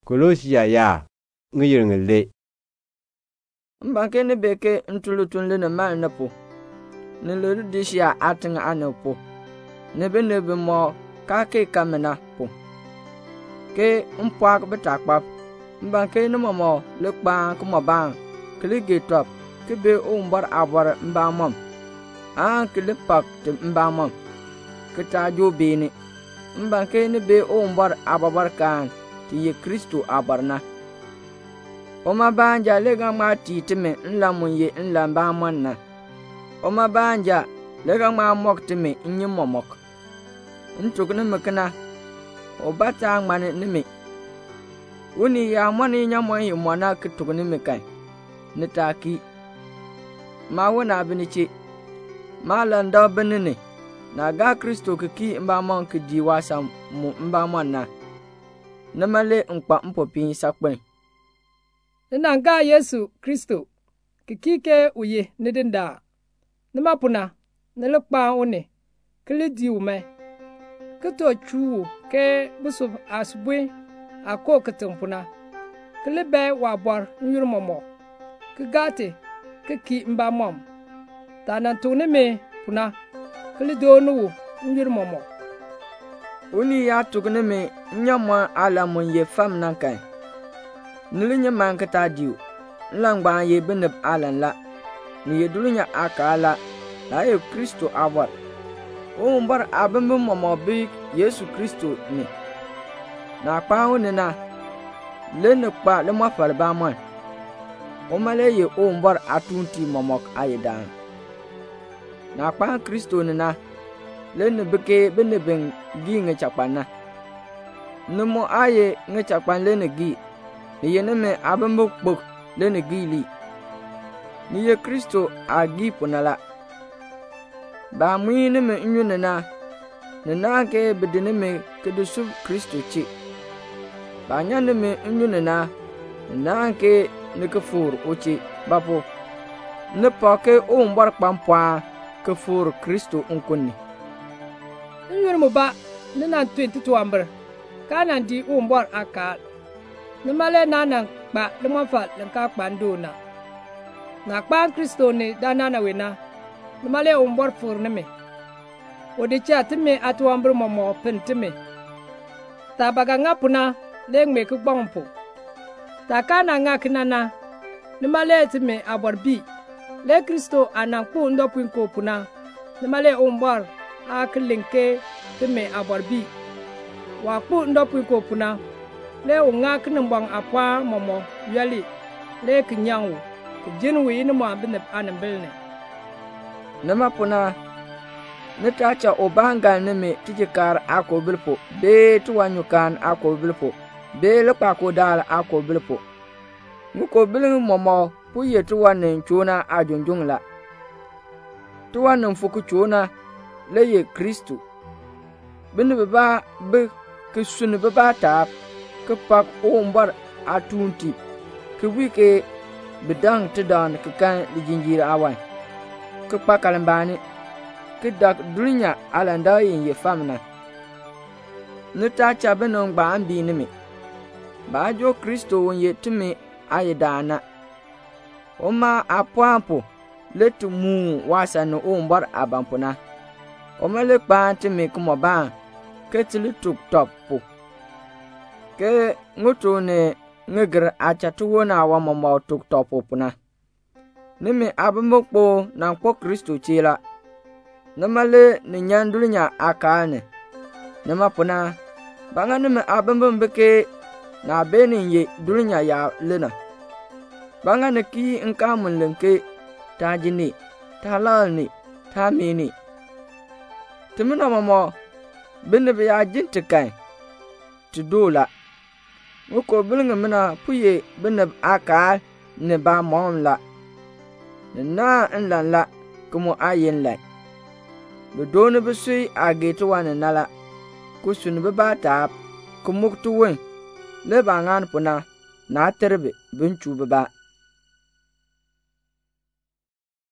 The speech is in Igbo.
Kolosia ya ngiyirngi le. Mbanke ne beke ntulutun le ne mal ne po. Ne le dishia atinga ane po. Ne be mo ka ke kamena po. Ke mpwak betakpap. Mbanke ne mo le kpa kuma bang. Kili getop. Ke be o mbar abwar mba mom. Kili pak te mba mom. Ke ta jo bene. Mbanke ne be o mbar ababar kan. Ti ye Kristo abarna. Oma banja lega ma titime nla munye nla ba manna. Oma banja lega ma moktime nyi momok. Ntukne mekna. Obata ngmane nime. Uni ya mwani nyamwa yi mwana kitukne mekai. Nitaki. Ma wana binichi. Ma landa benene. Na ga Kristo kiki mba man kidi wasa mu mba manna. Namale nkpa mpopi sakpen. Nanga Yesu Kristo kikike uye nidinda. Nima puna nilekpa one kili di ume. Kito chuo ke busub asubwe ako kitimpuna. Kili be wabor nyurmomo. Kigate kiki mba mom. Tanantune me puna kili donu nyurmomo. Uni ya tukne me nyamwa ala munye fam nankai. Nilinye mankata diu. Nlangba ye beneb alan la. Ni ye dulunya akala. La ye Kristo awat. O mbar abembe momo bi Yesu Kristo ni. Na kpawo ni na. Le ne kpa le mafal ba man. O male ye o mbar atunti momok ayedan. Na kpa Kristo ni na. Le ne beke beneben gi nge chakpan na. Numo aye nge chakpan le ne gi. Ni ye neme abembe kpok le ne gi li. Ni ye Kristo agi punala. Ba mui neme nyu nena. Nena ke bedineme kedusu Kristo chi. Ba nya neme nyu nena. Nena ke nekefur ochi bapo. Ne pake o mbar kpampwa kefur Kristo unkuni. Nyur mo ba nena 22 amber. Kana di o mbar akal. Nimale nanan kpa lemafal lenka kpandona. Na kpa Kristo ni danana wena. Nimale umbor furnime. Odicha time atuambro momo pentime. Ta baga ngapuna lengme kubongpo. Ta kana ngakinana. Nimale time aborbi. Le Kristo anangku ndopwinko puna. Nimale umbor akilinke time aborbi. Wakpu ndopwinko puna. Le unga kinimbang apwa momo yali. Le kinyangu. Kijinwu inu mwabine anambilne. Nama puna. Nitacha obanga neme tijikar ako bilpo. Be tuwanyukan ako bilpo. Be lekpa kodal ako bilpo. Nguko biling momo puye tuwanen chona ajunjung la. Tuwanen fuku chona le ye Kristo. Bini beba be kisuni beba taap. Ke pak o mbar atunti. Ke wike bedang tedan ke kan di jinjir awan. Ke pak kalambani. Ke dak dunya alanda yin ye famna. Nuta chabe nong ba ambi nimi. Ba jo Kristo ye tumi ayedana. Oma apwampo letu mu wasa no o mbar abampuna. Oma le kpa tumi kuma ba. Ke tili tuk top po. Ke ngutu ne ngegr achatuwo na wa momo tuk topo puna. Nimi abambokpo na nkpo Kristo chila. Namale ni nyandulinya akane. Nama puna. Banga nimi abambambeke na beni ye dulinya ya lena. Banga ne ki nkamun lenke tajini, talalni, tamini. Timina momo binibi ya jintikai. Tidola. Wuko bilinga mina puye binab akal ne ba mom la. Na nlan la kumu ayin la. Bedoni bisui agetu wane nala. Kusuni biba taap. Kumuktu wen. Le ba ngan puna. Na terbe binchu biba.